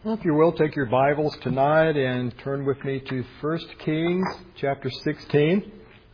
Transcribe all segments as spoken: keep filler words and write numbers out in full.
Well, if you will, take your Bibles tonight and turn with me to First Kings chapter sixteen.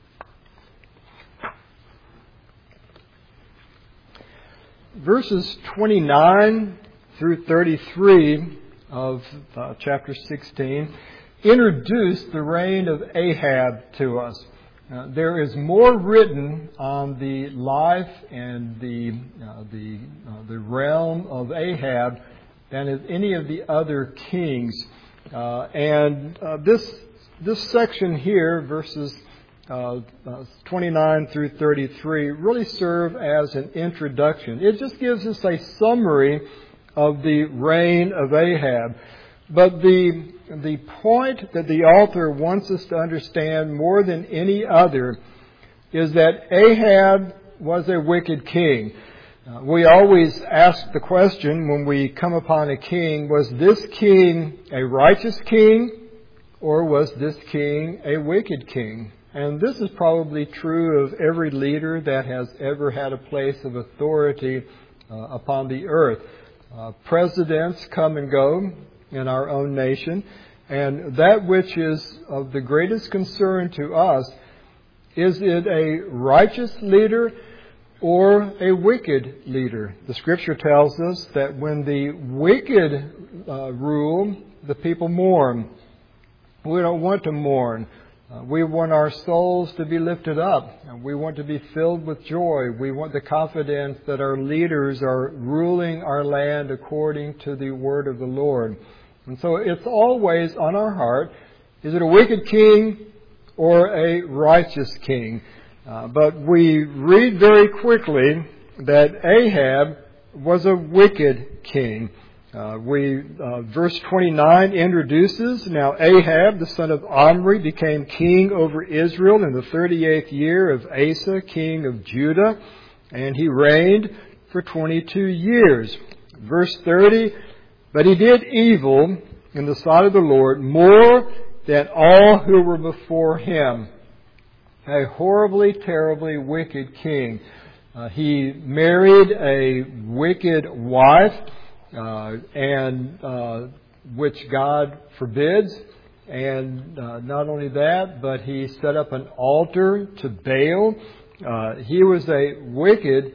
Verses twenty-nine through thirty-three of uh, chapter sixteen introduce the reign of Ahab to us. Uh, there is more written on the life and the uh, the uh, the realm of Ahab than of any of the other kings. Uh, and uh, this this section here, verses uh, uh, twenty-nine through thirty-three, really serve as an introduction. It just gives us a summary of the reign of Ahab. But the the point that the author wants us to understand more than any other is that Ahab was a wicked king. Uh, we always ask the question when we come upon a king, was this king a righteous king or was this king a wicked king? And this is probably true of every leader that has ever had a place of authority uh, upon the earth. Uh, presidents come and go in our own nation, and that which is of the greatest concern to us, is it a righteous leader or a wicked leader? The Scripture tells us that when the wicked uh, rule, the people mourn. We don't want to mourn. Uh, we want our souls to be lifted up. We want to be filled with joy. We want the confidence that our leaders are ruling our land according to the word of the Lord. And so it's always on our heart, is it a wicked king or a righteous king? Uh, but we read very quickly that Ahab was a wicked king. Uh, we uh, verse twenty-nine introduces, now Ahab, the son of Omri, became king over Israel in the thirty-eighth year of Asa, king of Judah, and he reigned for twenty-two years. Verse thirty, but he did evil in the sight of the Lord more than all who were before him. A horribly, terribly wicked king. Uh, he married a wicked wife, uh, and uh, which God forbids. And uh, not only that, but he set up an altar to Baal. Uh, he was a wicked,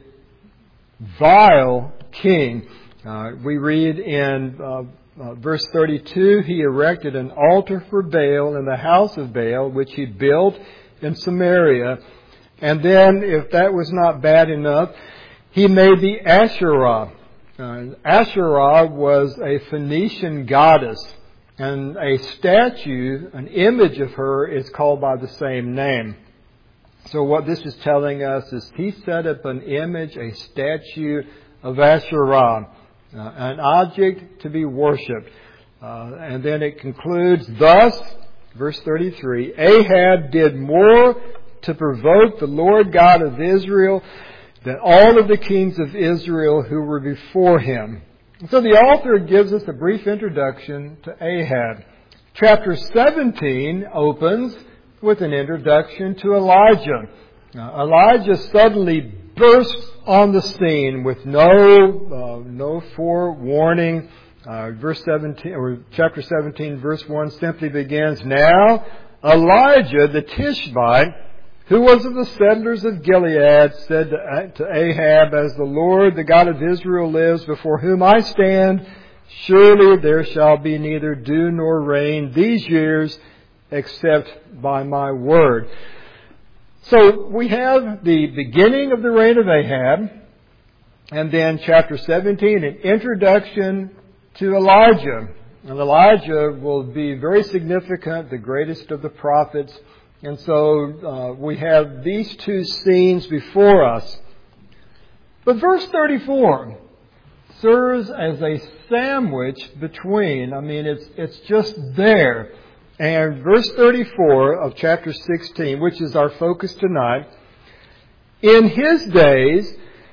vile king. Uh, we read in uh, uh, verse thirty-two, he erected an altar for Baal in the house of Baal, which he built in Samaria. And then, if that was not bad enough, he made the Asherah. Uh, Asherah was a Phoenician goddess, and a statue, an image of her, is called by the same name. So what this is telling us is he set up an image, a statue of Asherah, uh, an object to be worshipped. Uh, and then it concludes, thus, verse thirty-three, Ahab did more to provoke the Lord God of Israel than all of the kings of Israel who were before him. And so the author gives us a brief introduction to Ahab. Chapter seventeen opens with an introduction to Elijah. Now, Elijah suddenly bursts on the scene with no uh, no forewarning. Uh, verse seventeen, or chapter seventeen, verse one simply begins, now Elijah the Tishbite, who was of the settlers of Gilead, said to, to Ahab, as the Lord, the God of Israel lives, before whom I stand, surely there shall be neither dew nor rain these years, except by my word. So we have the beginning of the reign of Ahab, and then chapter seventeen, an introduction to Elijah. And Elijah will be very significant, the greatest of the prophets. And so uh, we have these two scenes before us. But verse thirty-four serves as a sandwich between. I mean, it's it's just there. And verse thirty-four of chapter sixteen, which is our focus tonight, in his days,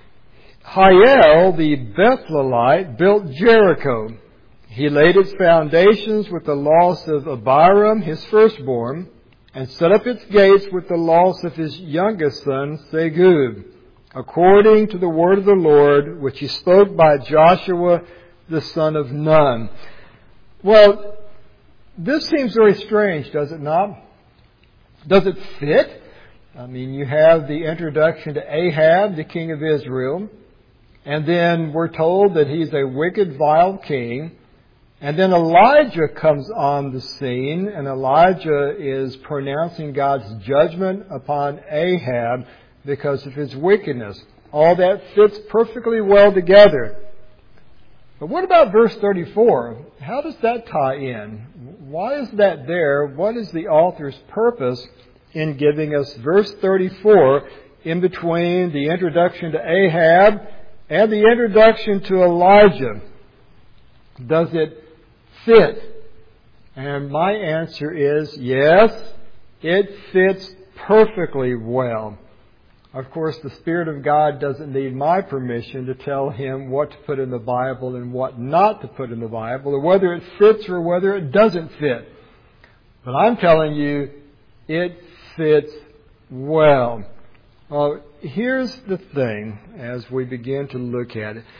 Hiel the Bethelite built Jericho. He laid its foundations with the loss of Abiram, his firstborn, and set up its gates with the loss of his youngest son, Segub, according to the word of the Lord, which he spoke by Joshua the son of Nun. Well, this seems very strange, does it not? Does it fit? I mean, you have the introduction to Ahab, the king of Israel, and then we're told that he's a wicked, vile king. And then Elijah comes on the scene, and Elijah is pronouncing God's judgment upon Ahab because of his wickedness. All that fits perfectly well together. But what about verse thirty-four? How does that tie in? Why is that there? What is the author's purpose in giving us verse thirty-four in between the introduction to Ahab and the introduction to Elijah? Does it fit? And my answer is yes, it fits perfectly well. Of course, the Spirit of God doesn't need my permission to tell Him what to put in the Bible and what not to put in the Bible, or whether it fits or whether it doesn't fit. But I'm telling you, it fits well. Well, here's the thing as we begin to look at it.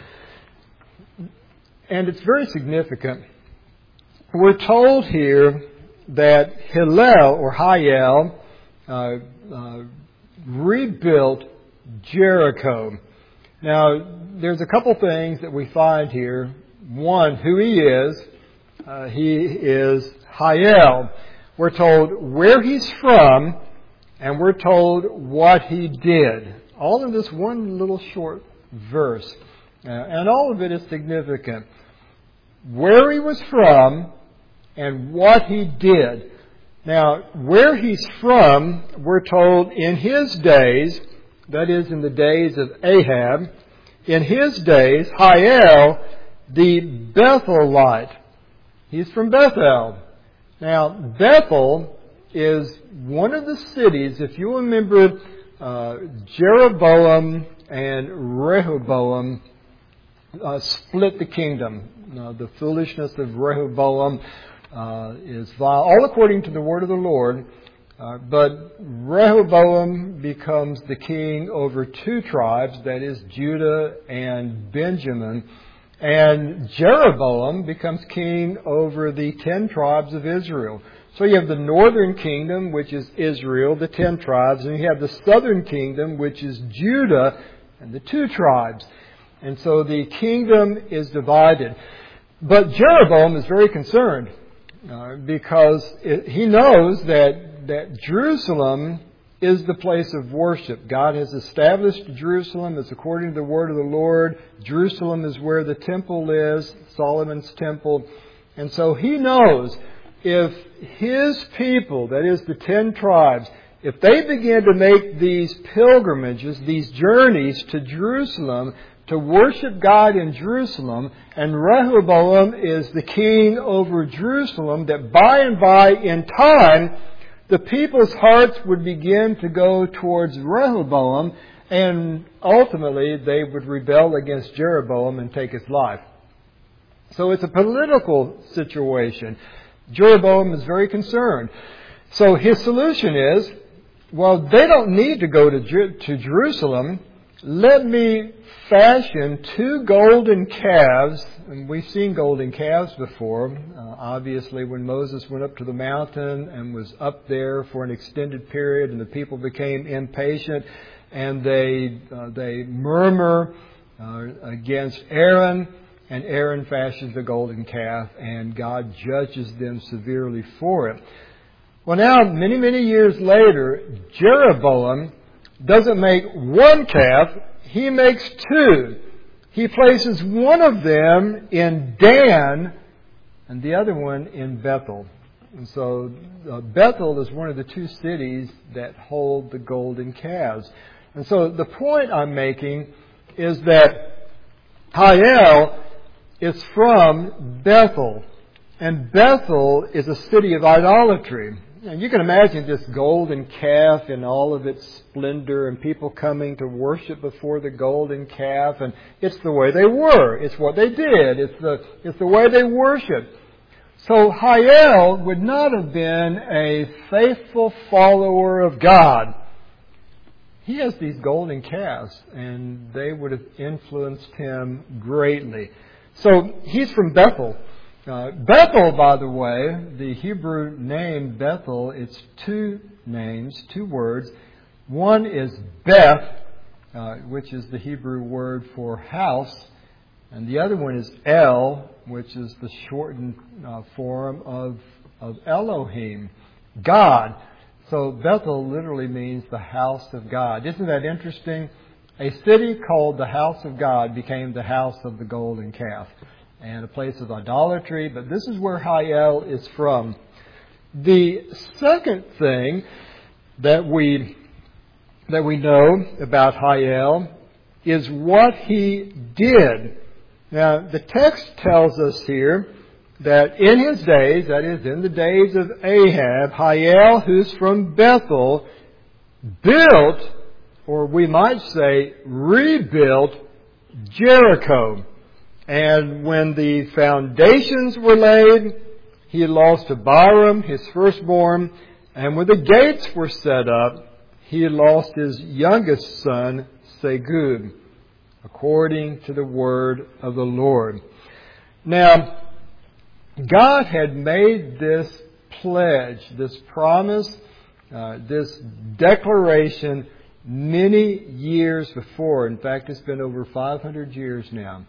And it's very significant. We're told here that Hillel, or Hiel, uh, uh, rebuilt Jericho. Now, there's a couple things that we find here. One, who he is. Uh, he is Hiel. We're told where he's from, and we're told what he did. All in this one little short verse. Uh, and all of it is significant. Where he was from, and what he did. Now, where he's from, we're told in his days, that is in the days of Ahab, in his days, Hiel, the Bethelite. He's from Bethel. Now, Bethel is one of the cities, if you remember, uh, Jeroboam and Rehoboam uh, split the kingdom. Uh, the foolishness of Rehoboam Uh, is vile, all according to the word of the Lord. Uh, but Rehoboam becomes the king over two tribes, that is Judah and Benjamin. And Jeroboam becomes king over the ten tribes of Israel. So you have the northern kingdom, which is Israel, the ten tribes, and you have the southern kingdom, which is Judah and the two tribes. And so the kingdom is divided. But Jeroboam is very concerned. Uh, because it, he knows that, that Jerusalem is the place of worship. God has established Jerusalem. It's according to the word of the Lord. Jerusalem is where the temple is, Solomon's temple. And so he knows if his people, that is the ten tribes, if they begin to make these pilgrimages, these journeys to Jerusalem, to worship God in Jerusalem, and Rehoboam is the king over Jerusalem, that by and by in time, the people's hearts would begin to go towards Rehoboam, and ultimately they would rebel against Jeroboam and take his life. So it's a political situation. Jeroboam is very concerned. So his solution is, well, they don't need to go to, Jer- to Jerusalem. Let me fashion two golden calves. And we've seen golden calves before. Uh, obviously, when Moses went up to the mountain and was up there for an extended period, and the people became impatient, and they uh, they murmur uh, against Aaron, and Aaron fashions a golden calf, and God judges them severely for it. Well, now, many, many years later, Jeroboam doesn't make one calf, he makes two. He places one of them in Dan and the other one in Bethel. And so uh, Bethel is one of the two cities that hold the golden calves. And so the point I'm making is that Hiel is from Bethel. And Bethel is a city of idolatry. And you can imagine this golden calf in all of its splendor, and people coming to worship before the golden calf. And it's the way they were. It's what they did. It's the, it's the way they worshiped. So Hiel would not have been a faithful follower of God. He has these golden calves, and they would have influenced him greatly. So he's from Bethel. Uh, Bethel, by the way, the Hebrew name Bethel, it's two names, two words. One is Beth, uh, which is the Hebrew word for house, and the other one is El, which is the shortened uh, form of, of Elohim, God. So Bethel literally means the house of God. Isn't that interesting? A city called the house of God became the house of the golden calf, and a place of idolatry, but this is where Hiel is from. The second thing that we that we know about Hiel is what he did. Now, the text tells us here that in his days, that is, in the days of Ahab, Hiel, who's from Bethel, built, or we might say rebuilt, Jericho. And when the foundations were laid, he lost Abiram, his firstborn, and when the gates were set up, he lost his youngest son, Segub, according to the word of the Lord. Now, God had made this pledge, this promise, uh, this declaration many years before. In fact, it's been over five hundred years now.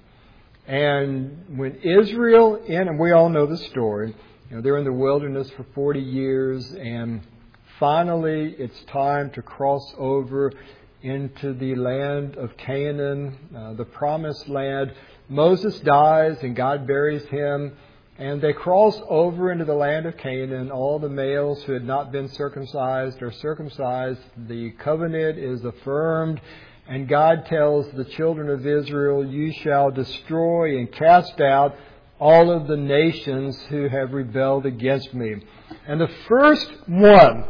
And when Israel, and we all know the story, you know, they're in the wilderness for forty years, and finally it's time to cross over into the land of Canaan, uh, the promised land. Moses dies and God buries him, and they cross over into the land of Canaan. All the males who had not been circumcised are circumcised. The covenant is affirmed. And God tells the children of Israel, you shall destroy and cast out all of the nations who have rebelled against me. And the first one,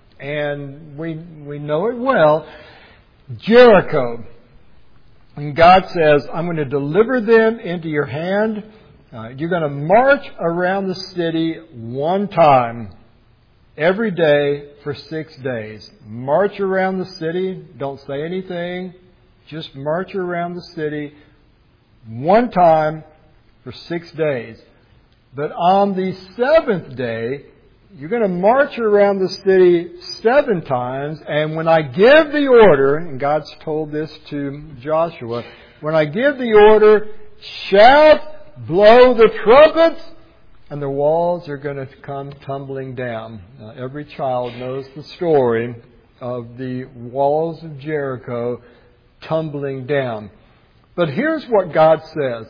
and we we know it well, Jericho. And God says, I'm going to deliver them into your hand. Uh, you're going to march around the city one time every day for six days. March around the city. Don't say anything. Just march around the city one time for six days. But on the seventh day, you're going to march around the city seven times. And when I give the order, and God's told this to Joshua, when I give the order, shout, blow the trumpets, and the walls are going to come tumbling down. Now, every child knows the story of the walls of Jericho tumbling down. But here's what God says.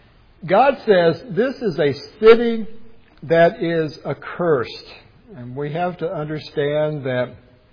God says this is a city that is accursed. And we have to understand that,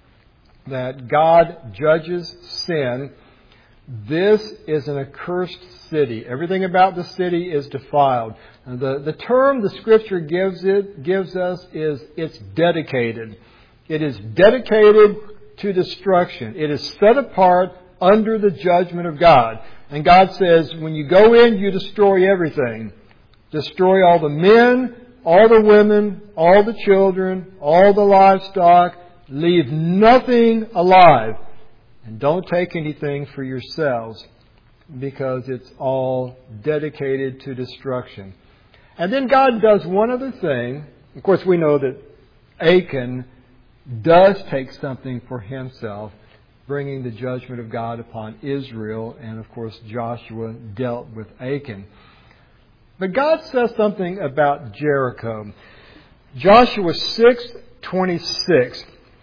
that God judges sin. This is an accursed city. Everything about the city is defiled. And the, the term the Scripture gives it gives us is it's dedicated. It is dedicated to destruction. It is set apart under the judgment of God. And God says, when you go in, you destroy everything. Destroy all the men, all the women, all the children, all the livestock. Leave nothing alive. And don't take anything for yourselves, because it's all dedicated to destruction. And then God does one other thing. Of course, we know that Achan does take something for himself, bringing the judgment of God upon Israel. And of course, Joshua dealt with Achan. But God says something about Jericho. Joshua six twenty-six.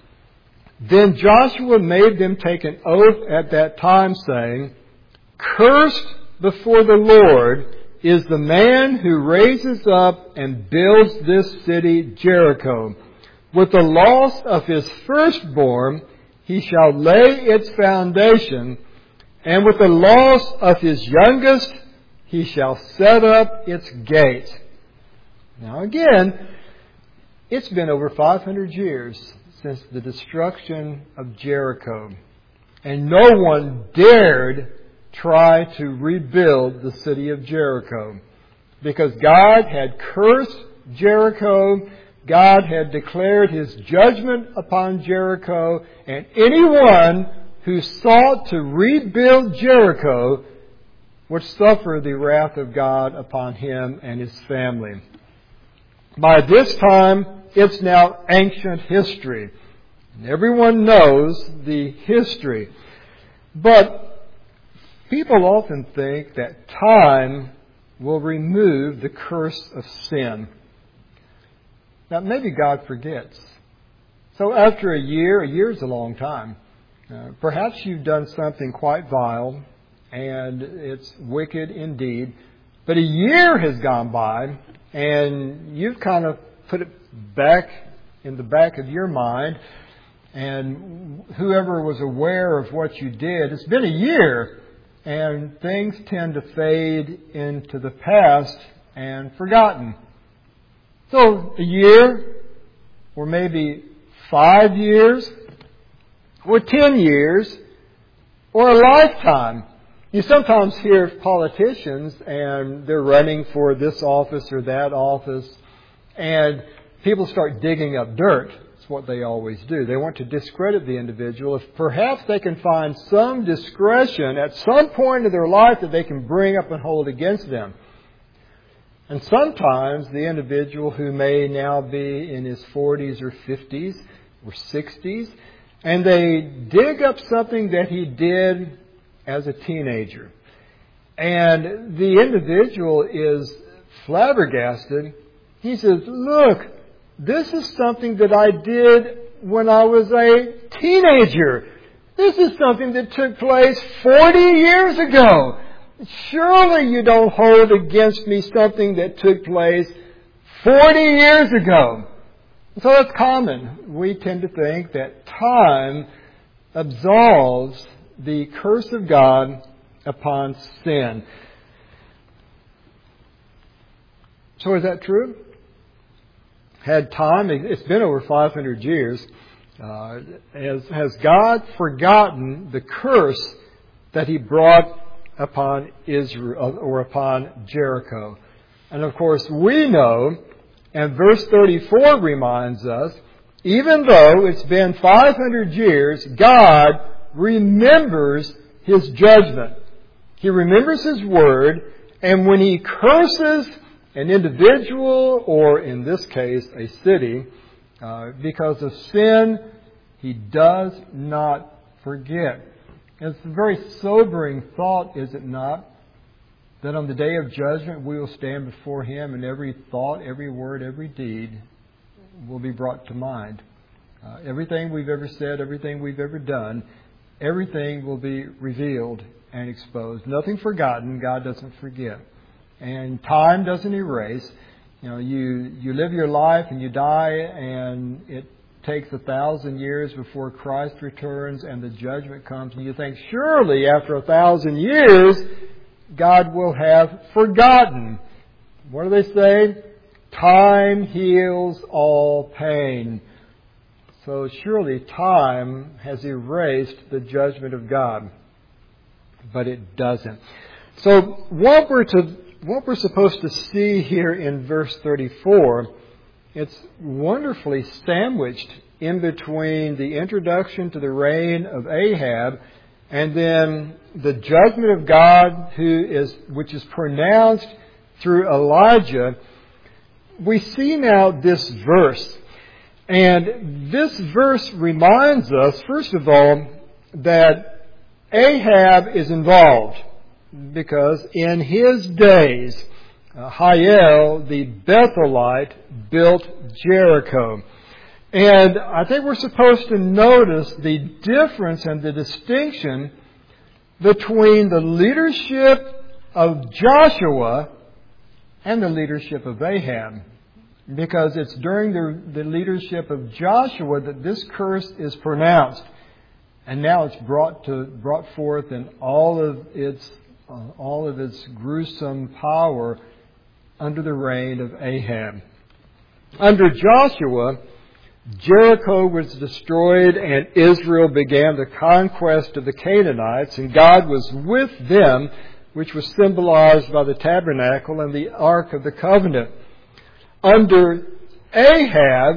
Then Joshua made them take an oath at that time, saying, cursed before the Lord is the man who raises up and builds this city Jericho. With the loss of his firstborn, he shall lay its foundation, and with the loss of his youngest, he shall set up its gates. Now again, it's been over five hundred years since the destruction of Jericho, and no one dared try to rebuild the city of Jericho, because God had cursed Jericho. God had declared His judgment upon Jericho, and anyone who sought to rebuild Jericho would suffer the wrath of God upon him and his family. By this time, it's now ancient history. And everyone knows the history. But people often think that time will remove the curse of sin. Now, maybe God forgets. So after a year, a year is a long time. Uh, perhaps you've done something quite vile, and it's wicked indeed. But a year has gone by, and you've kind of put it back in the back of your mind. And whoever was aware of what you did, it's been a year, and things tend to fade into the past and forgotten. So a year, or maybe five years, or ten years, or a lifetime. You sometimes hear politicians, and they're running for this office or that office, and people start digging up dirt. That's what they always do. They want to discredit the individual. If perhaps they can find some discretion at some point in their life that they can bring up and hold against them. And sometimes the individual who may now be in his forties or fifties or sixties, and they dig up something that he did as a teenager. And the individual is flabbergasted. He says, look, this is something that I did when I was a teenager. This is something that took place forty years ago. Surely you don't hold against me something that took place forty years ago. So that's common. We tend to think that time absolves the curse of God upon sin. So is that true? Had time, it's been over five hundred years, uh, has, has God forgotten the curse that He brought upon Israel or upon Jericho? And of course we know, and verse thirty-four reminds us, even though it's been five hundred years, God remembers His judgment. He remembers His word, and when He curses an individual, or in this case, a city, uh, because of sin, He does not forget. It's a very sobering thought, is it not? That on the day of judgment we will stand before Him, and every thought, every word, every deed will be brought to mind. Uh, everything we've ever said, everything we've ever done, everything will be revealed and exposed. Nothing forgotten. God doesn't forget. And time doesn't erase. You know, you, you live your life and you die, and it takes a thousand years before Christ returns and the judgment comes. And you think, surely after a thousand years, God will have forgotten. What do they say? Time heals all pain. So surely time has erased the judgment of God. But it doesn't. So what we're to What we're supposed to see here in verse thirty-four, it's wonderfully sandwiched in between the introduction to the reign of Ahab and then the judgment of God, who is which is pronounced through Elijah. We see now this verse. And this verse reminds us, first of all, that Ahab is involved. Because in his days, uh, Hiel, the Bethelite, built Jericho. And I think we're supposed to notice the difference and the distinction between the leadership of Joshua and the leadership of Ahab. Because it's during the, the leadership of Joshua that this curse is pronounced. And now it's brought to brought forth in all of its Uh, all of its gruesome power under the reign of Ahab. Under Joshua, Jericho was destroyed and Israel began the conquest of the Canaanites, and God was with them, which was symbolized by the tabernacle and the Ark of the Covenant. Under Ahab,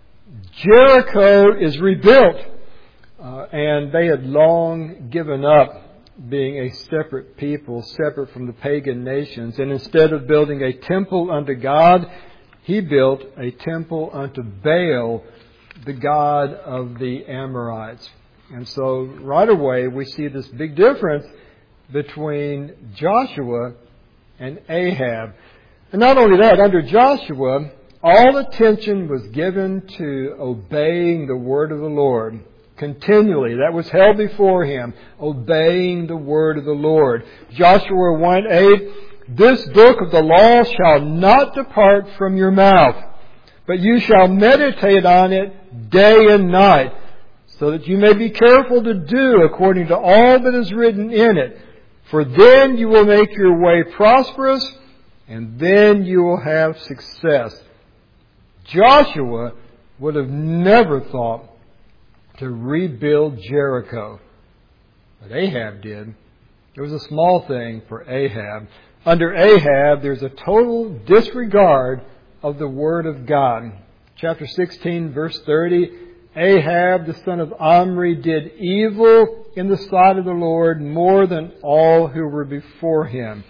Jericho is rebuilt, uh, and they had long given up being a separate people, separate from the pagan nations. And instead of building a temple unto God, he built a temple unto Baal, the god of the Amorites. And so right away we see this big difference between Joshua and Ahab. And not only that, under Joshua, all attention was given to obeying the word of the Lord continually. That was held before him, obeying the word of the Lord. Joshua one eight, this book of the law shall not depart from your mouth, but you shall meditate on it day and night, so that you may be careful to do according to all that is written in it. For then you will make your way prosperous, and then you will have success. Joshua would have never thought to rebuild Jericho, but Ahab did. It was a small thing for Ahab. Under Ahab, there's a total disregard of the Word of God. Chapter sixteen, verse thirty, Ahab, the son of Omri, did evil in the sight of the Lord more than all who were before him.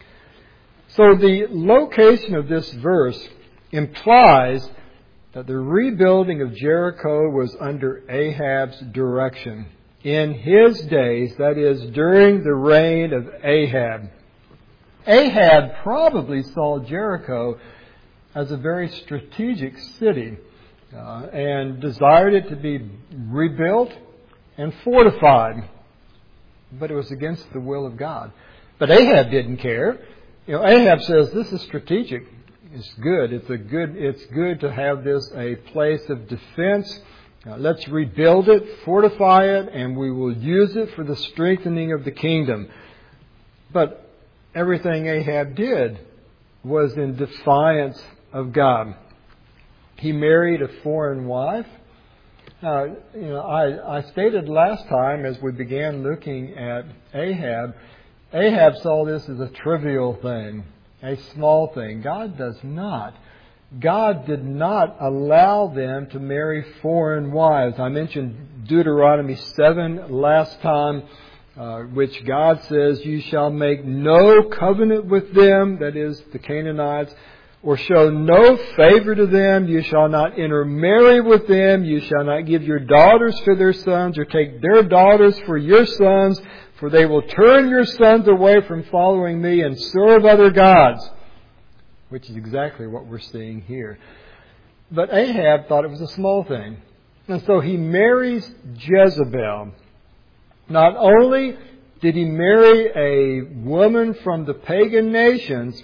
So the location of this verse implies that the rebuilding of Jericho was under Ahab's direction. In his days, that is, during the reign of Ahab. Ahab probably saw Jericho as a very strategic city uh, and desired it to be rebuilt and fortified. But it was against the will of God. But Ahab didn't care. You know, Ahab says this is strategic. It's good. It's a good. It's good to have this a place of defense. Uh, let's rebuild it, fortify it, and we will use it for the strengthening of the kingdom. But everything Ahab did was in defiance of God. He married a foreign wife. Now, you know, I, I stated last time as we began looking at Ahab, Ahab saw this as a trivial thing, a small thing. God does not. God did not allow them to marry foreign wives. I mentioned Deuteronomy seven last time, uh, which God says, you shall make no covenant with them, that is, the Canaanites, or show no favor to them. You shall not intermarry with them. You shall not give your daughters for their sons, or take their daughters for your sons, for they will turn your sons away from following me and serve other gods. Which is exactly what we're seeing here. But Ahab thought it was a small thing. And so he marries Jezebel. Not only did he marry a woman from the pagan nations,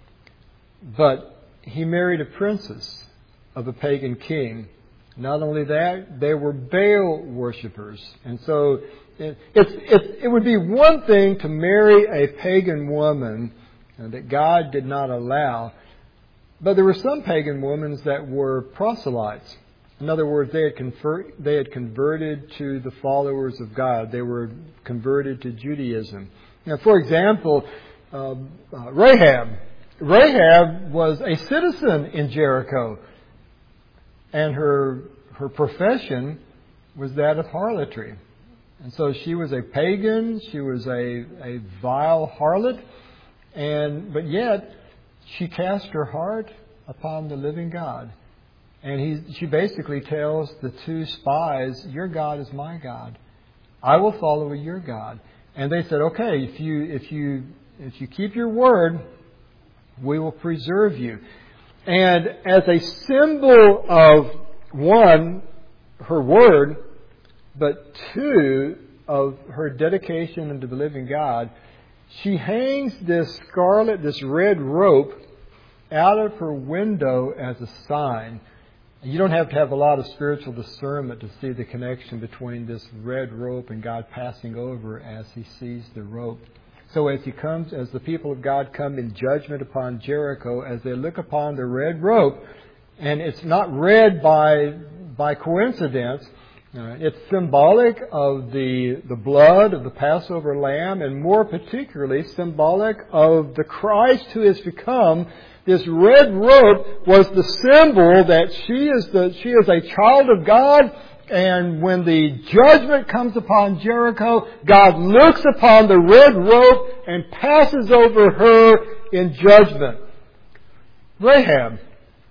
but he married a princess of a pagan king. Not only that, they were Baal worshippers. And so it, it's, it, it would be one thing to marry a pagan woman that God did not allow. But there were some pagan women that were proselytes. In other words, they had, convert, they had converted to the followers of God. They were converted to Judaism. Now, for example, uh, uh, Rahab. Rahab was a citizen in Jericho. And her, her profession was that of harlotry. And so she was a pagan. She was a, a vile harlot. And, but yet, she cast her heart upon the living God. And he, she basically tells the two spies, your God is my God. I will follow your God. And they said, okay, if you, if you, if you keep your word, we will preserve you. And as a symbol of, one, her word, but two, of her dedication unto the living God, she hangs this scarlet, this red rope out of her window as a sign. You don't have to have a lot of spiritual discernment to see the connection between this red rope and God passing over as he sees the rope. So as he comes, as the people of God come in judgment upon Jericho, as they look upon the red rope, and it's not red by, by coincidence, Uh, it's symbolic of the, the blood of the Passover lamb, and more particularly symbolic of the Christ who has become. This red rope was the symbol that she is the she is a child of God, and when the judgment comes upon Jericho, God looks upon the red rope and passes over her in judgment. Rahab,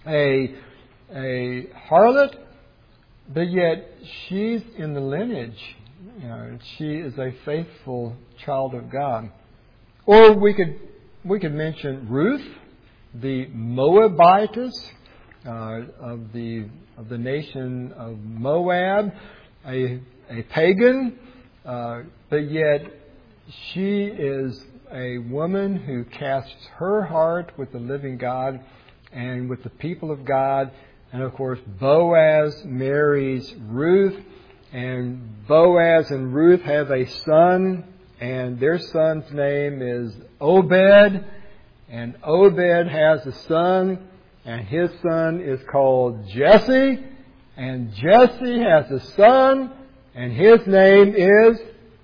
a, a harlot, but yet she's in the lineage. You know, she is a faithful child of God. Or we could we could mention Ruth, the Moabitess uh, of the of the nation of Moab, a a pagan, uh, but yet she is a woman who casts her heart with the living God and with the people of God. And of course, Boaz marries Ruth, and Boaz and Ruth have a son, and their son's name is Obed, and Obed has a son, and his son is called Jesse, and Jesse has a son, and his name is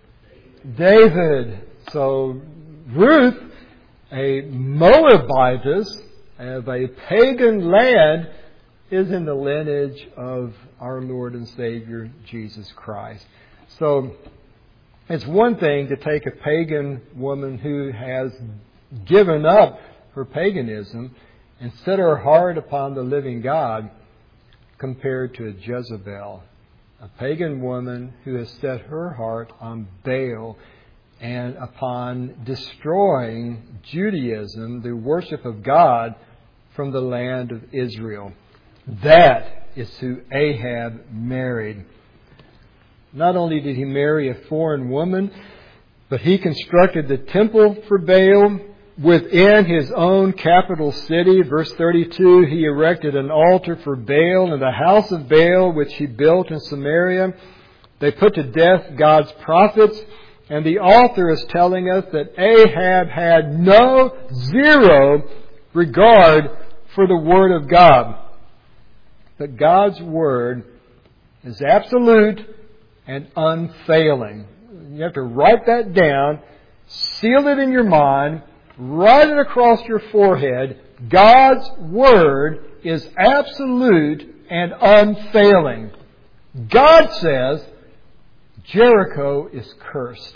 David. So Ruth, a Moabitess of a pagan land, is in the lineage of our Lord and Savior, Jesus Christ. So it's one thing to take a pagan woman who has given up her paganism and set her heart upon the living God, compared to a Jezebel, a pagan woman who has set her heart on Baal and upon destroying Judaism, the worship of God, from the land of Israel. That is who Ahab married. Not only did he marry a foreign woman, but he constructed the temple for Baal within his own capital city. Verse thirty-two, he erected an altar for Baal in the house of Baal, which he built in Samaria. They put to death God's prophets. And the author is telling us that Ahab had no, zero regard for the Word of God. But God's Word is absolute and unfailing. You have to write that down, seal it in your mind, write it across your forehead. God's Word is absolute and unfailing. God says Jericho is cursed.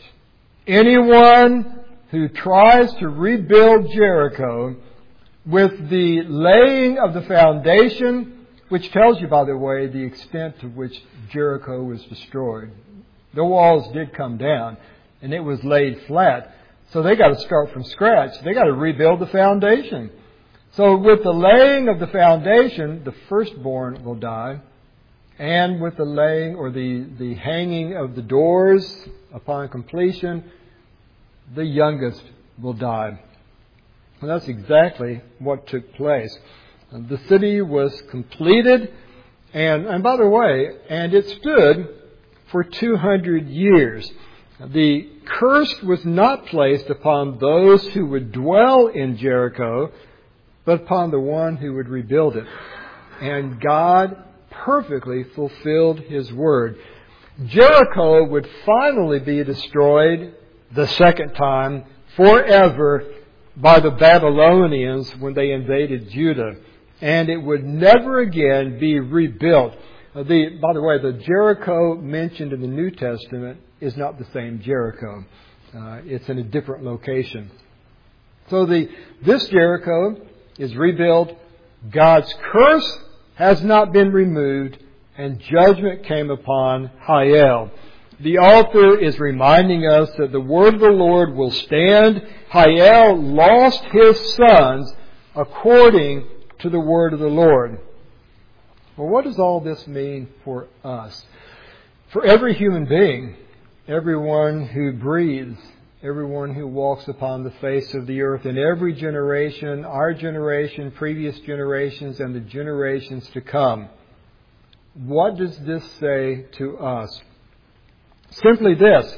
Anyone who tries to rebuild Jericho with the laying of the foundation, which tells you, by the way, the extent to which Jericho was destroyed. The walls did come down, and it was laid flat. So they got to start from scratch. They got to rebuild the foundation. So with the laying of the foundation, the firstborn will die. And with the laying or the, the hanging of the doors upon completion, the youngest will die. And that's exactly what took place. The city was completed, and, and by the way, and it stood for two hundred years. The curse was not placed upon those who would dwell in Jericho, but upon the one who would rebuild it. And God perfectly fulfilled His word. Jericho would finally be destroyed the second time forever by the Babylonians when they invaded Judah. And it would never again be rebuilt. Uh, the, by the way, the Jericho mentioned in the New Testament is not the same Jericho. Uh, it's in a different location. So the this Jericho is rebuilt. God's curse has not been removed, and judgment came upon Hiel. The author is reminding us that the word of the Lord will stand. Hiel lost his sons according to the word of the Lord. Well, what does all this mean for us? For every human being, everyone who breathes, everyone who walks upon the face of the earth, in every generation, our generation, previous generations, and the generations to come. What does this say to us? Simply this: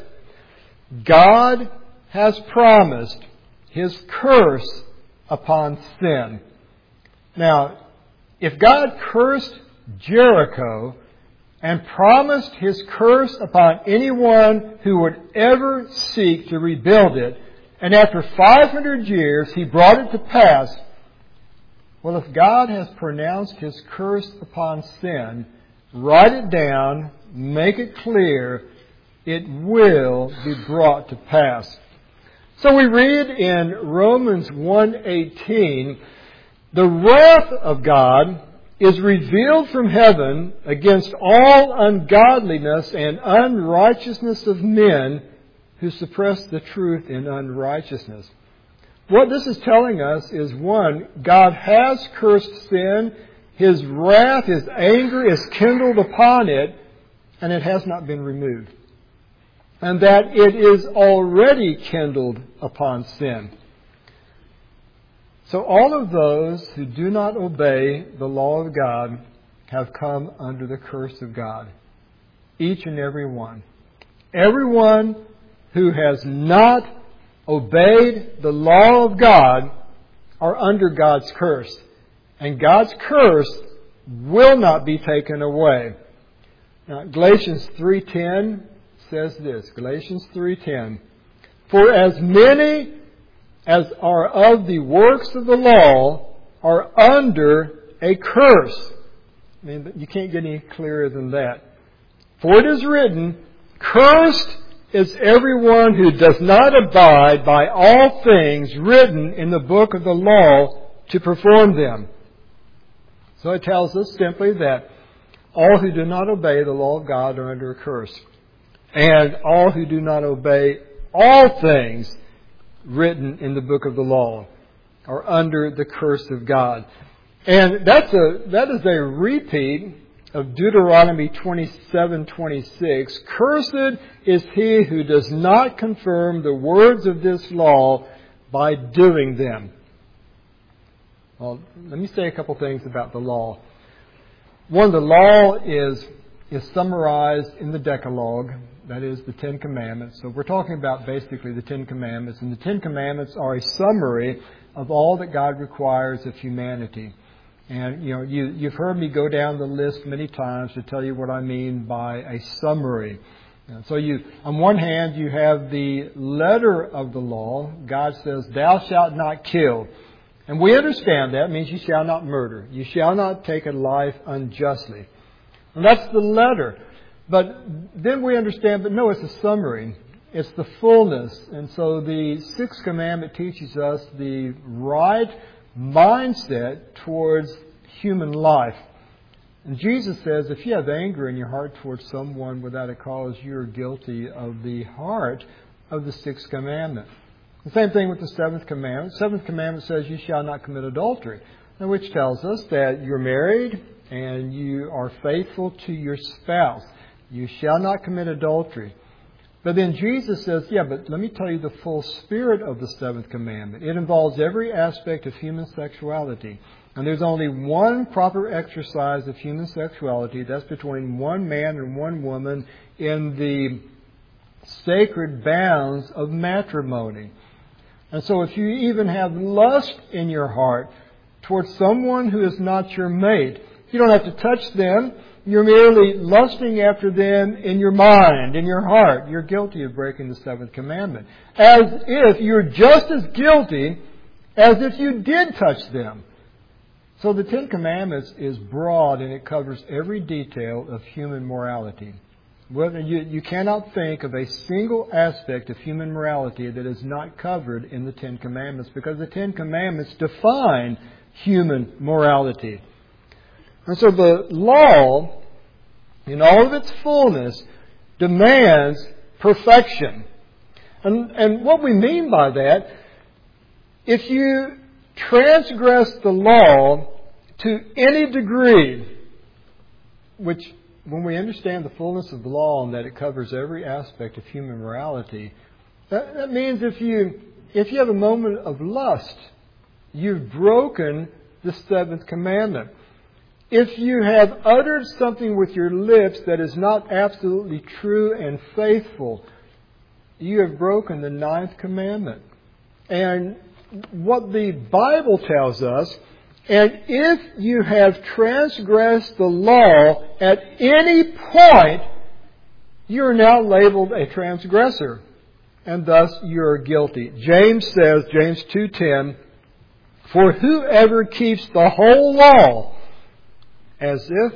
God has promised His curse upon sin. Now, if God cursed Jericho and promised His curse upon anyone who would ever seek to rebuild it, and after five hundred years He brought it to pass, well, if God has pronounced His curse upon sin, write it down, make it clear, it will be brought to pass. So we read in Romans one eighteen The wrath of God is revealed from heaven against all ungodliness and unrighteousness of men who suppress the truth in unrighteousness. What this is telling us is, one, God has cursed sin. His wrath, His anger is kindled upon it, and it has not been removed. And that it is already kindled upon sin. So all of those who do not obey the law of God have come under the curse of God. Each and every one. Everyone who has not obeyed the law of God are under God's curse. And God's curse will not be taken away. Now, Galatians three ten says this. Galatians three ten. For as many as are of the works of the law are under a curse. I mean, you can't get any clearer than that. For it is written, cursed is everyone who does not abide by all things written in the book of the law to perform them. So it tells us simply that all who do not obey the law of God are under a curse. And all who do not obey all things written in the book of the law are under the curse of God. And that's a that is a repeat of Deuteronomy twenty-seven twenty-six. Cursed is he who does not confirm the words of this law by doing them. Well, let me say a couple things about the law. One, the law is is summarized in the Decalogue. That is the Ten Commandments. So we're talking about basically the Ten Commandments. And the Ten Commandments are a summary of all that God requires of humanity. And, you know, you, you've heard me go down the list many times to tell you what I mean by a summary. And so you, on one hand, you have the letter of the law. God says, thou shalt not kill. And we understand that. It means you shall not murder. You shall not take a life unjustly. And that's the letter. But then we understand, but no, it's a summary. It's the fullness. And so the sixth commandment teaches us the right mindset towards human life. And Jesus says, if you have anger in your heart towards someone without a cause, you're guilty of the heart of the sixth commandment. The same thing with the seventh commandment. The seventh commandment says, you shall not commit adultery, which tells us that you're married and you are faithful to your spouse. You shall not commit adultery. But then Jesus says, yeah, but let me tell you the full spirit of the seventh commandment. It involves every aspect of human sexuality. And there's only one proper exercise of human sexuality. That's between one man and one woman in the sacred bounds of matrimony. And so if you even have lust in your heart towards someone who is not your mate, you don't have to touch them. You're merely lusting after them in your mind, in your heart. You're guilty of breaking the seventh commandment. As if you're just as guilty as if you did touch them. So the Ten Commandments is broad and it covers every detail of human morality. Whether you, you cannot think of a single aspect of human morality that is not covered in the Ten Commandments, because the Ten Commandments define human morality. And so the law, in all of its fullness, demands perfection. And, and what we mean by that, if you transgress the law to any degree, which when we understand the fullness of the law and that it covers every aspect of human morality, that, that means if you if you have a moment of lust, you've broken the seventh commandment. If you have uttered something with your lips that is not absolutely true and faithful, you have broken the ninth commandment. And what the Bible tells us, and if you have transgressed the law at any point, you are now labeled a transgressor, and thus you are guilty. James says, James two ten, for whoever keeps the whole law, as if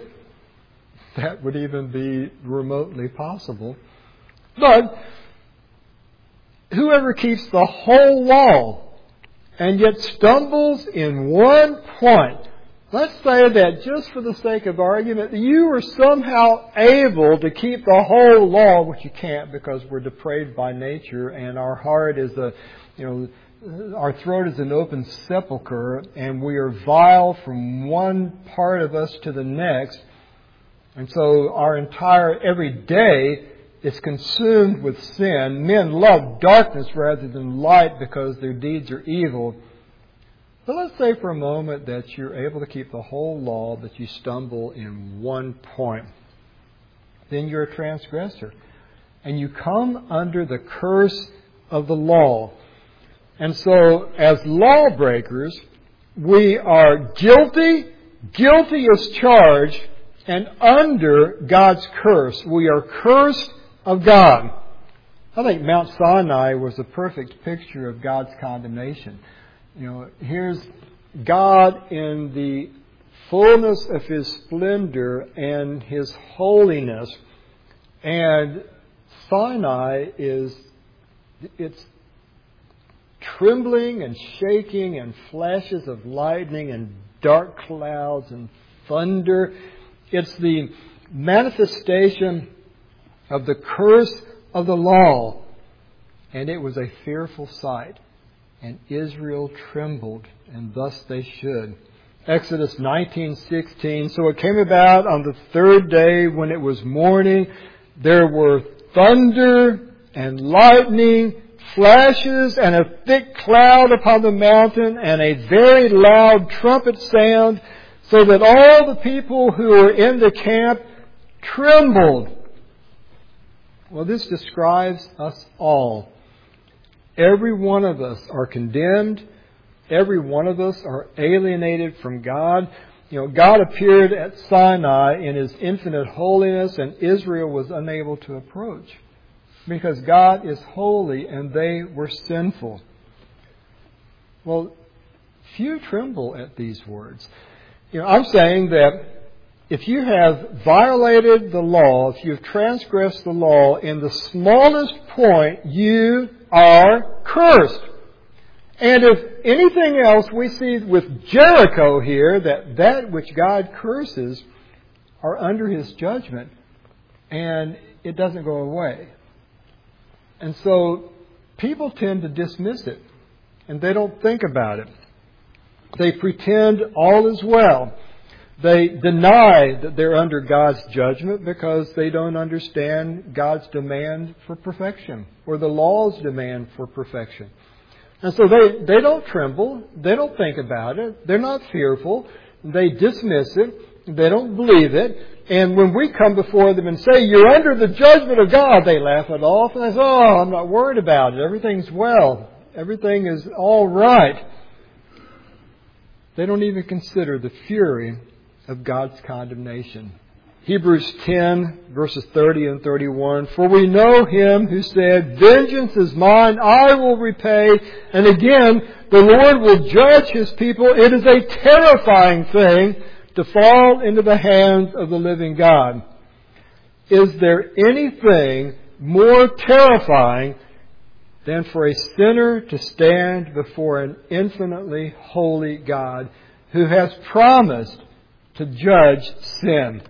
that would even be remotely possible, but whoever keeps the whole law and yet stumbles in one point. Let's say that just for the sake of argument, you are somehow able to keep the whole law, which you can't because we're depraved by nature and our heart is a, you know, our throat is an open sepulcher and we are vile from one part of us to the next. And so our entire every day is consumed with sin. Men love darkness rather than light because their deeds are evil. But let's say for a moment that you're able to keep the whole law, but you stumble in one point. Then you're a transgressor. And you come under the curse of the law. And so, as lawbreakers, we are guilty, guilty as charged, and under God's curse. We are cursed of God. I think Mount Sinai was a perfect picture of God's condemnation. You know, here's God in the fullness of His splendor and His holiness. And Sinai is, it's trembling and shaking and flashes of lightning and dark clouds and thunder. It's the manifestation of the curse of the law. And it was a fearful sight. And Israel trembled, and thus they should. Exodus nineteen sixteen. So it came about on the third day when it was morning, there were thunder and lightning, flashes, and a thick cloud upon the mountain, and a very loud trumpet sound, so that all the people who were in the camp trembled. Well, this describes us all. Every one of us are condemned. Every one of us are alienated from God. You know, God appeared at Sinai in His infinite holiness, and Israel was unable to approach because God is holy and they were sinful. Well, few tremble at these words. You know, I'm saying that if you have violated the law, if you've transgressed the law in the smallest point, you are cursed. And if anything else, we see with Jericho here that that which God curses are under His judgment, and it doesn't go away. And so people tend to dismiss it, and they don't think about it. They pretend all is well. They deny that they're under God's judgment because they don't understand God's demand for perfection or the law's demand for perfection. And so they, they don't tremble. They don't think about it. They're not fearful. They dismiss it. They don't believe it. And when we come before them and say, you're under the judgment of God, they laugh it off and they say, oh, I'm not worried about it. Everything's well. Everything is all right. They don't even consider the fury of God's condemnation. Hebrews ten, verses thirty and thirty-one. For we know Him who said, vengeance is mine, I will repay. And again, the Lord will judge His people. It is a terrifying thing to fall into the hands of the living God. Is there anything more terrifying than for a sinner to stand before an infinitely holy God who has promised to judge sin?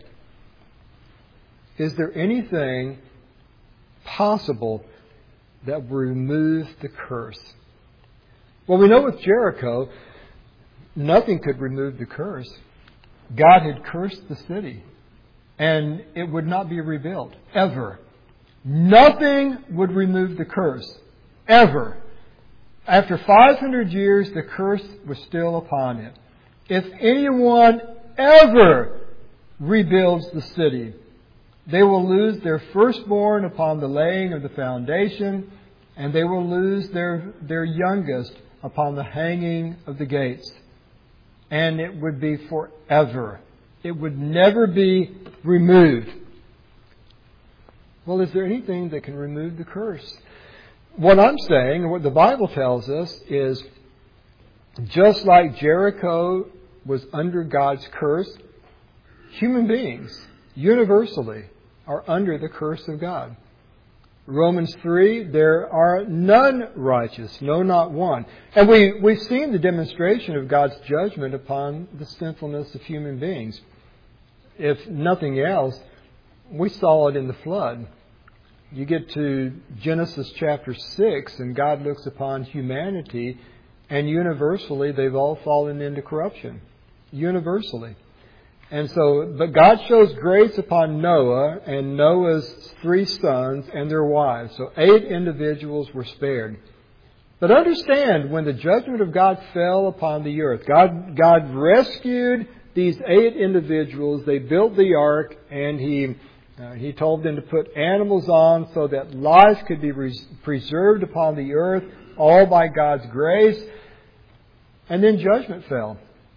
Is there anything possible that will remove the curse? Well, we know with Jericho, nothing could remove the curse. God had cursed the city, and it would not be rebuilt, ever. Nothing would remove the curse, ever. After five hundred years, the curse was still upon it. If anyone ever rebuilds the city, they will lose their firstborn upon the laying of the foundation, and they will lose their, their youngest upon the hanging of the gates. And it would be forever. It would never be removed. Well, is there anything that can remove the curse? What I'm saying, what the Bible tells us, is just like Jericho was under God's curse, human beings, universally, are under the curse of God. Romans three, there are none righteous, no, not one. And we, we've seen the demonstration of God's judgment upon the sinfulness of human beings. If nothing else, we saw it in the flood. You get to Genesis chapter six, and God looks upon humanity, and universally they've all fallen into corruption. Universally. And so, but God shows grace upon Noah and Noah's three sons and their wives. So eight individuals were spared. But understand, when the judgment of God fell upon the earth, God, God rescued these eight individuals. They built the ark, and He uh, He told them to put animals on so that life could be res- preserved upon the earth, all by God's grace. And then judgment fell.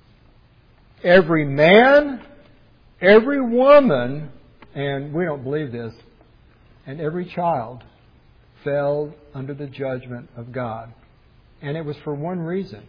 Every man, every woman, and we don't believe this, and every child fell under the judgment of God. And it was for one reason.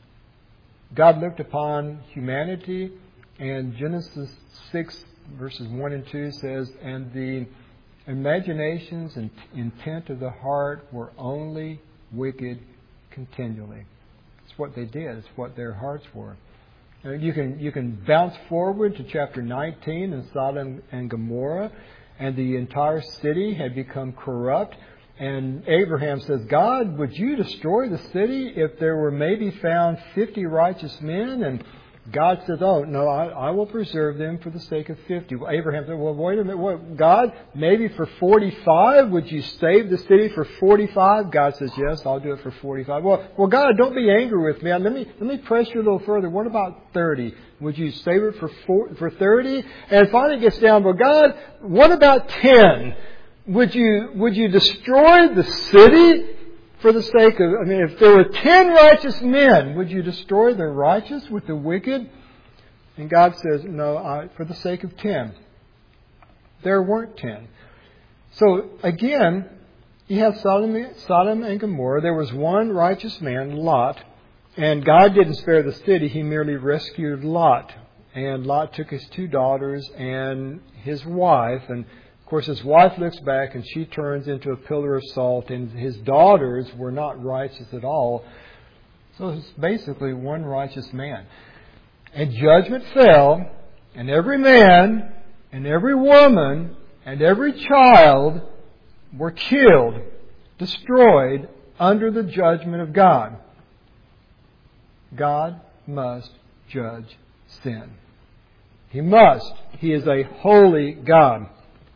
God looked upon humanity, and Genesis six, verses one and two says, and the imaginations and intent of the heart were only wicked continually. It's what they did. It's what their hearts were. You can you can bounce forward to chapter nineteen in Sodom and Gomorrah, and the entire city had become corrupt. And Abraham says, God, would you destroy the city if there were maybe found fifty righteous men? And God says, oh, no, I, I will preserve them for the sake of fifty. Well, Abraham said, well, wait a minute. What, God, maybe for forty-five? Would you save the city for forty-five? God says, yes, I'll do it for forty-five. Well, well, God, don't be angry with me. Let me let me press you a little further. What about thirty? Would you save it for four, for thirty? And finally it gets down, well, God, what about ten? Would you would you destroy the city for the sake of, I mean, if there were ten righteous men, would you destroy the righteous with the wicked? And God says, no, I, for the sake of ten. There weren't ten. So again, you have Sodom, Sodom and Gomorrah. There was one righteous man, Lot, and God didn't spare the city. He merely rescued Lot. And Lot took his two daughters and his wife, and of course, his wife looks back and she turns into a pillar of salt, and his daughters were not righteous at all. So it's basically one righteous man. And judgment fell, and every man and every woman and every child were killed, destroyed under the judgment of God. God must judge sin. He must. He is a holy God.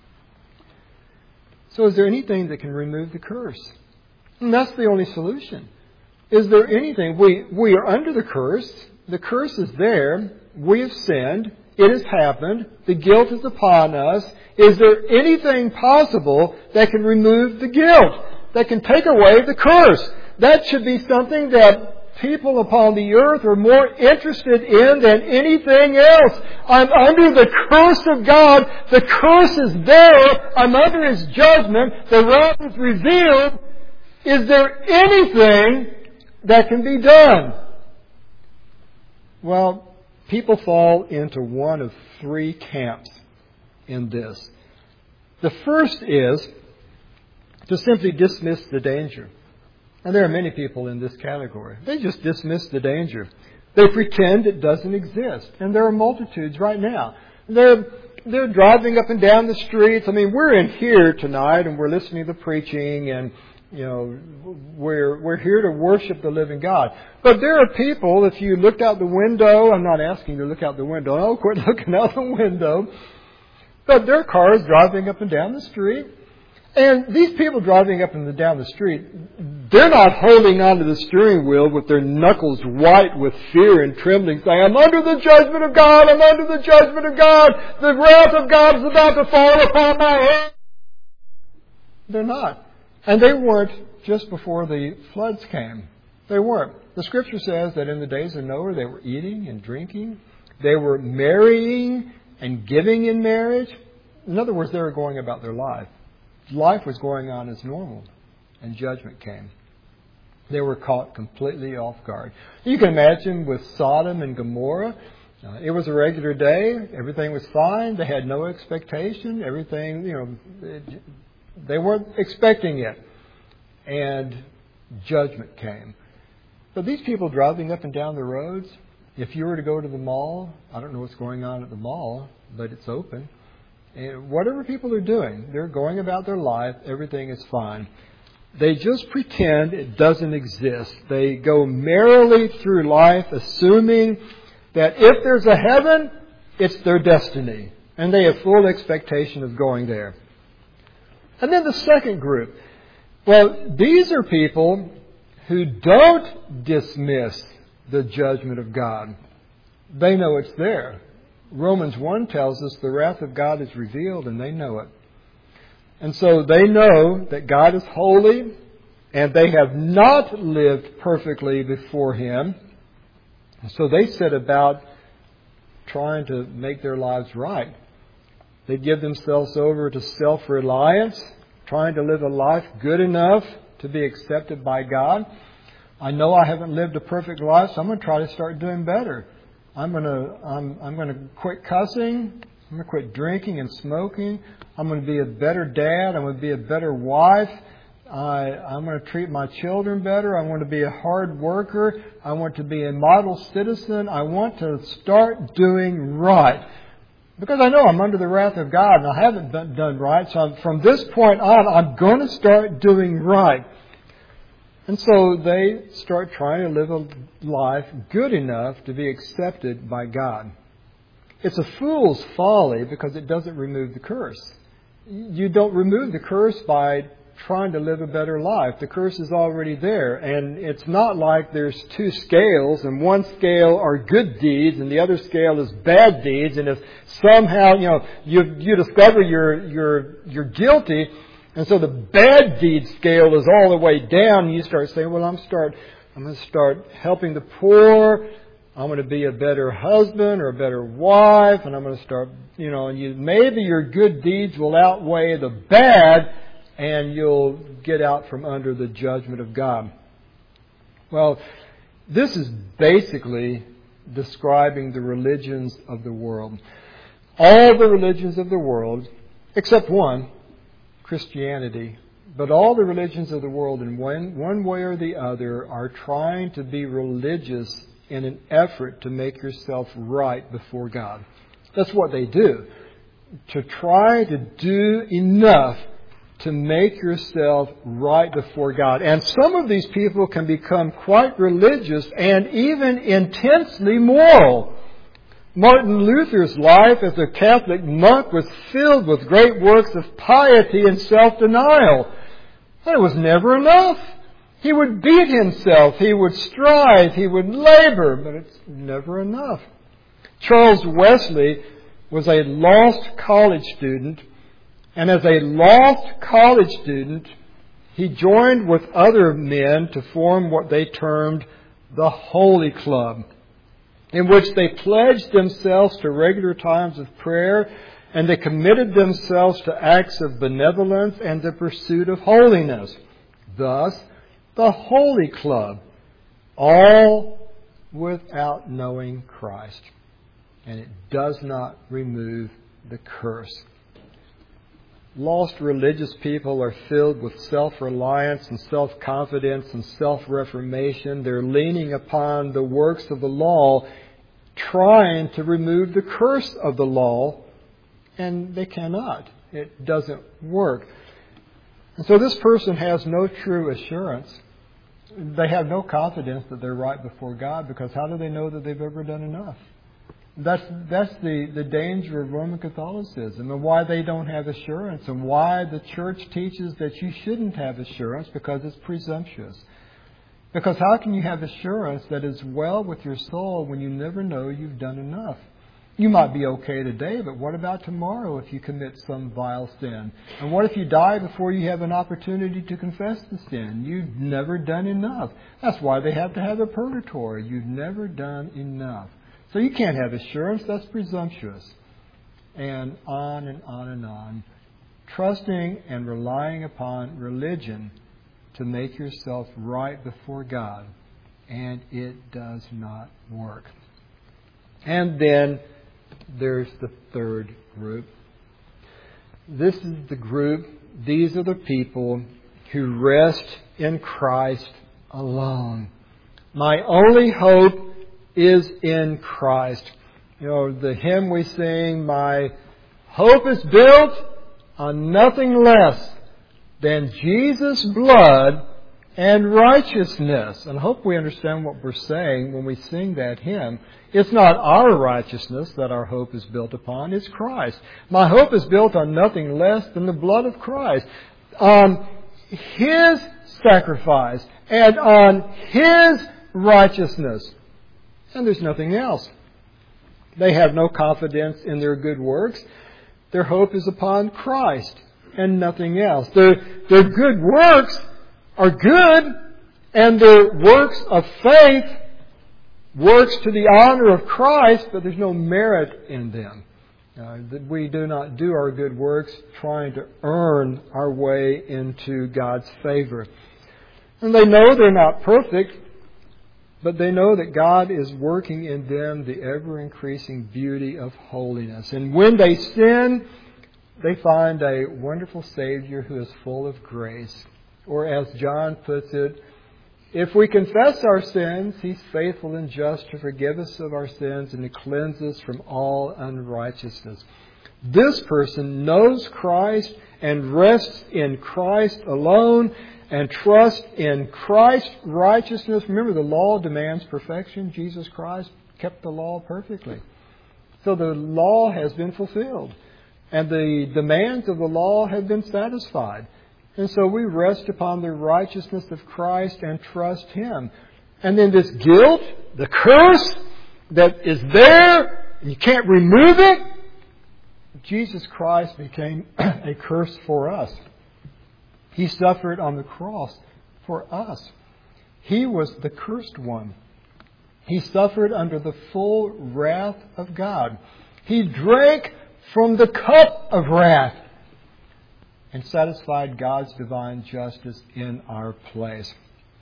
So is there anything that can remove the curse? And that's the only solution. Is there anything? We, we are under the curse. The curse is there. We have sinned. It has happened. The guilt is upon us. Is there anything possible that can remove the guilt? That can take away the curse? That should be something that people upon the earth are more interested in than anything else. I'm under the curse of God. The curse is there. I'm under His judgment. The wrath is revealed. Is there anything that can be done? Well, people fall into one of three camps in this. The first is to simply dismiss the danger. And there are many people in this category. They just dismiss the danger. They pretend it doesn't exist. And there are multitudes right now. They're, they're driving up and down the streets. I mean, we're in here tonight and we're listening to preaching, and, you know, we're, we're here to worship the living God. But there are people, if you looked out the window, I'm not asking you to look out the window. No, quit looking out the window. But there are cars driving up and down the street. And these people driving up and down the street, they're not holding onto the steering wheel with their knuckles white with fear and trembling, saying, I'm under the judgment of God, I'm under the judgment of God, the wrath of God is about to fall upon my head. They're not. And they weren't just before the floods came. They weren't. The Scripture says that in the days of Noah they were eating and drinking. They were marrying and giving in marriage. In other words, they were going about their life. Life was going on as normal, and judgment came. They were caught completely off guard. You can imagine with Sodom and Gomorrah, uh, it was a regular day. Everything was fine. They had no expectation. Everything, you know, it, They weren't expecting it. And judgment came. But these people driving up and down the roads, if you were to go to the mall, I don't know what's going on at the mall, but it's open. And whatever people are doing, they're going about their life, everything is fine. They just pretend it doesn't exist. They go merrily through life assuming that if there's a heaven, it's their destiny. And they have full expectation of going there. And then the second group. Well, these are people who don't dismiss the judgment of God. They know it's there. Romans one tells us the wrath of God is revealed, and they know it. And so they know that God is holy, and they have not lived perfectly before Him. So they set about trying to make their lives right. They give themselves over to self-reliance, trying to live a life good enough to be accepted by God. I know I haven't lived a perfect life, so I'm going to try to start doing better. I'm going to I'm, I'm going to quit cussing. I'm going to quit drinking and smoking. I'm going to be a better dad. I'm going to be a better wife. I, I'm going to treat my children better. I want to be a hard worker. I want to be a model citizen. I want to start doing right. Because I know I'm under the wrath of God and I haven't been, done right. So I'm, from this point on, I'm going to start doing right. And so they start trying to live a life good enough to be accepted by God. It's a fool's folly because it doesn't remove the curse. You don't remove the curse by trying to live a better life. The curse is already there. And it's not like there's two scales and one scale are good deeds and the other scale is bad deeds. And if somehow, you know, you, you discover you're, you're, you're guilty, and so the bad deed scale is all the way down, and you start saying, well, I'm start, I'm going to start helping the poor. I'm going to be a better husband or a better wife, and I'm going to start, you know, and you, maybe your good deeds will outweigh the bad, and you'll get out from under the judgment of God. Well, this is basically describing the religions of the world. All the religions of the world, except one, Christianity, but all the religions of the world in one, one way or the other are trying to be religious in an effort to make yourself right before God. That's what they do. To try to do enough to make yourself right before God. And some of these people can become quite religious and even intensely moral. Martin Luther's life as a Catholic monk was filled with great works of piety and self-denial. But it was never enough. He would beat himself, he would strive, he would labor, but it's never enough. Charles Wesley was a lost college student, and as a lost college student, he joined with other men to form what they termed the Holy Club, in which they pledged themselves to regular times of prayer, and they committed themselves to acts of benevolence and the pursuit of holiness. Thus, the Holy Club, all without knowing Christ. And it does not remove the curse. Lost religious people are filled with self-reliance and self-confidence and self-reformation. They're leaning upon the works of the law, trying to remove the curse of the law, and they cannot. It doesn't work. And so this person has no true assurance. They have no confidence that they're right before God, because how do they know that they've ever done enough? That's that's the, the danger of Roman Catholicism, and why they don't have assurance, and why the church teaches that you shouldn't have assurance, because it's presumptuous. Because how can you have assurance that is well with your soul when you never know you've done enough? You might be okay today, but what about tomorrow if you commit some vile sin? And what if you die before you have an opportunity to confess the sin? You've never done enough. That's why they have to have a purgatory. You've never done enough. So you can't have assurance. That's presumptuous. And on and on and on. Trusting and relying upon religion to make yourself right before God. And it does not work. And then there's the third group. This is the group these are the people who rest in Christ alone. My only hope is in Christ. You know, the hymn we sing, my hope is built on nothing less than Jesus' blood and righteousness. And I hope we understand what we're saying when we sing that hymn. It's not our righteousness that our hope is built upon, it's Christ. My hope is built on nothing less than the blood of Christ, on His sacrifice and on His righteousness. And there's nothing else. They have no confidence in their good works. Their hope is upon Christ and nothing else. Their, their good works are good, and their works of faith works to the honor of Christ, but there's no merit in them. Uh, we do not do our good works trying to earn our way into God's favor. And they know they're not perfect, but they know that God is working in them the ever-increasing beauty of holiness. And when they sin, they find a wonderful Savior who is full of grace. Or as John puts it, if we confess our sins, He's faithful and just to forgive us of our sins and to cleanse us from all unrighteousness. This person knows Christ and rests in Christ alone and trusts in Christ's righteousness. Remember, the law demands perfection. Jesus Christ kept the law perfectly. So the law has been fulfilled, and the demands of the law have been satisfied. And so we rest upon the righteousness of Christ and trust Him. And then this guilt, the curse that is there, you can't remove it. Jesus Christ became a curse for us. He suffered on the cross for us. He was the cursed one. He suffered under the full wrath of God. He drank from the cup of wrath and satisfied God's divine justice in our place.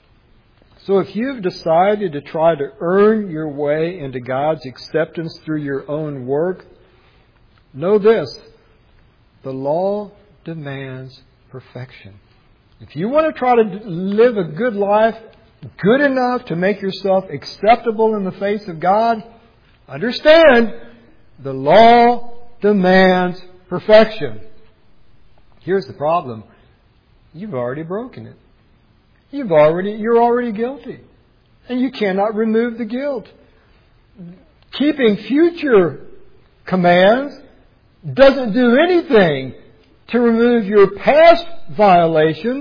So if you've decided to try to earn your way into God's acceptance through your own work, know this: the law demands perfection. If you want to try to live a good life, good enough to make yourself acceptable in the face of God, understand the law demands perfection. Here's the problem. You've already broken it. You've already, you're already guilty. And you cannot remove the guilt. Keeping future commands doesn't do anything to remove your past violations.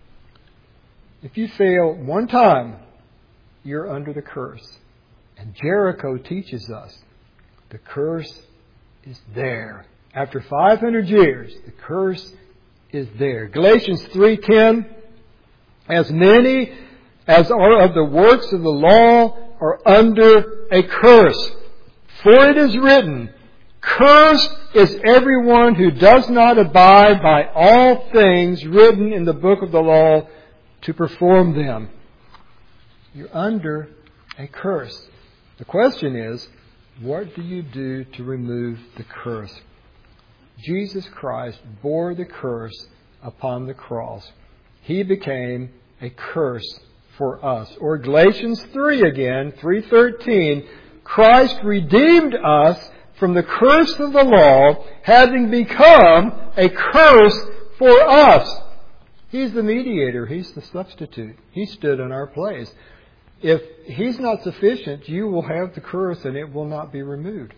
If you fail one time, you're under the curse. And Jericho teaches us the curse is there. After five hundred years, the curse is there. Galatians three ten, as many as are of the works of the law are under a curse. For it is written, cursed is everyone who does not abide by all things written in the book of the law to perform them. You're under a curse. The question is, what do you do to remove the curse? Jesus Christ bore the curse upon the cross. He became a curse for us. Or Galatians three again, three thirteen, Christ redeemed us from the curse of the law, having become a curse for us. He's the mediator. He's the substitute. He stood in our place. If He's not sufficient, you will have the curse and it will not be removed.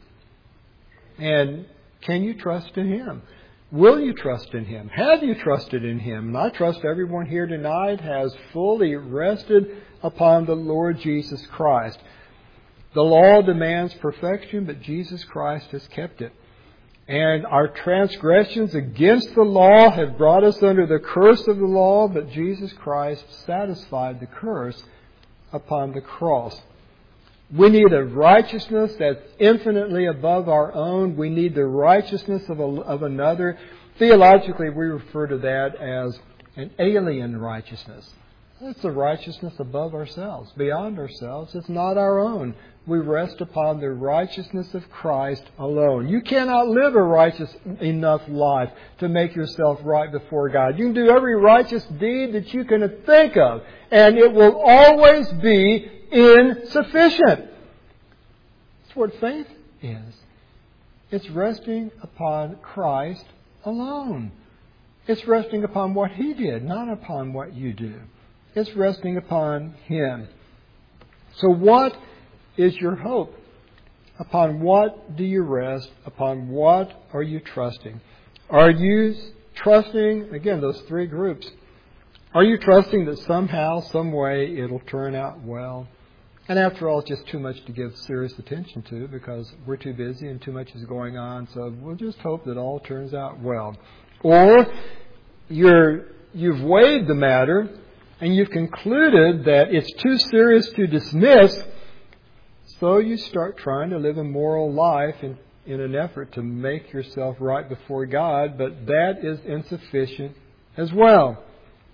And can you trust in Him? Will you trust in Him? Have you trusted in Him? And I trust everyone here tonight has fully rested upon the Lord Jesus Christ. The law demands perfection, but Jesus Christ has kept it. And our transgressions against the law have brought us under the curse of the law, but Jesus Christ satisfied the curse upon the cross. We need a righteousness that's infinitely above our own. We need the righteousness of, a, of another. Theologically, we refer to that as an alien righteousness. It's a righteousness above ourselves, beyond ourselves. It's not our own. We rest upon the righteousness of Christ alone. You cannot live a righteous enough life to make yourself right before God. You can do every righteous deed that you can think of, and it will always be insufficient. That's what faith is. It's resting upon Christ alone. It's resting upon what He did, not upon what you do. It's resting upon Him. So what is your hope? Upon what do you rest? Upon what are you trusting? Are you trusting, again, those three groups, are you trusting that somehow, some way, it'll turn out well? And after all, it's just too much to give serious attention to because we're too busy and too much is going on, so we'll just hope that all turns out well. Or you're, you've weighed the matter and you've concluded that it's too serious to dismiss, so you start trying to live a moral life in, in an effort to make yourself right before God, but that is insufficient as well.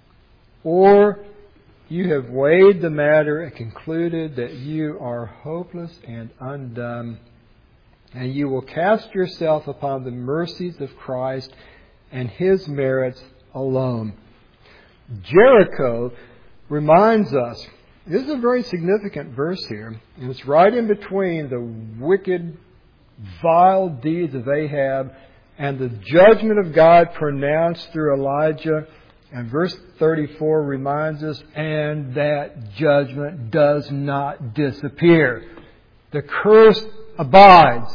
Or you have weighed the matter and concluded that you are hopeless and undone, and you will cast yourself upon the mercies of Christ and His merits alone. Jericho reminds us, this is a very significant verse here, and it's right in between the wicked, vile deeds of Ahab and the judgment of God pronounced through Elijah. And verse thirty-four reminds us, and that judgment does not disappear. The curse abides.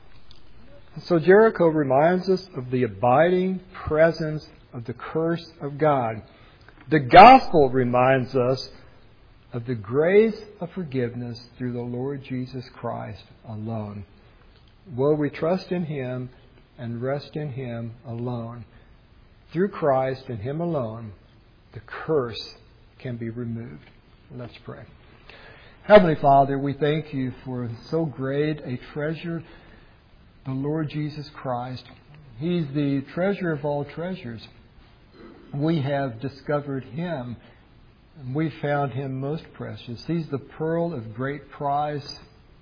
So Jericho reminds us of the abiding presence of the curse of God. The gospel reminds us of the grace of forgiveness through the Lord Jesus Christ alone. Will we trust in Him and rest in Him alone? Through Christ and Him alone, the curse can be removed. Let's pray. Heavenly Father, we thank You for so great a treasure, the Lord Jesus Christ. He's the treasure of all treasures. We have discovered Him, and we found Him most precious. He's the pearl of great price.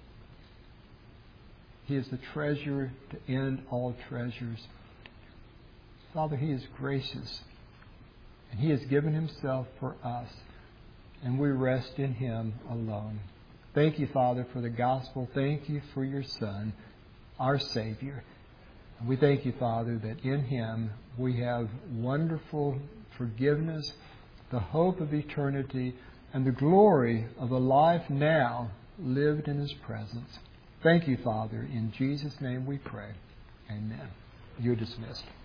He is the treasure to end all treasures. Father, He is gracious, and He has given Himself for us, and we rest in Him alone. Thank You, Father, for the gospel. Thank You for Your Son, our Savior. And we thank You, Father, that in Him we have wonderful forgiveness, the hope of eternity, and the glory of a life now lived in His presence. Thank You, Father. In Jesus' name we pray. Amen. You're dismissed.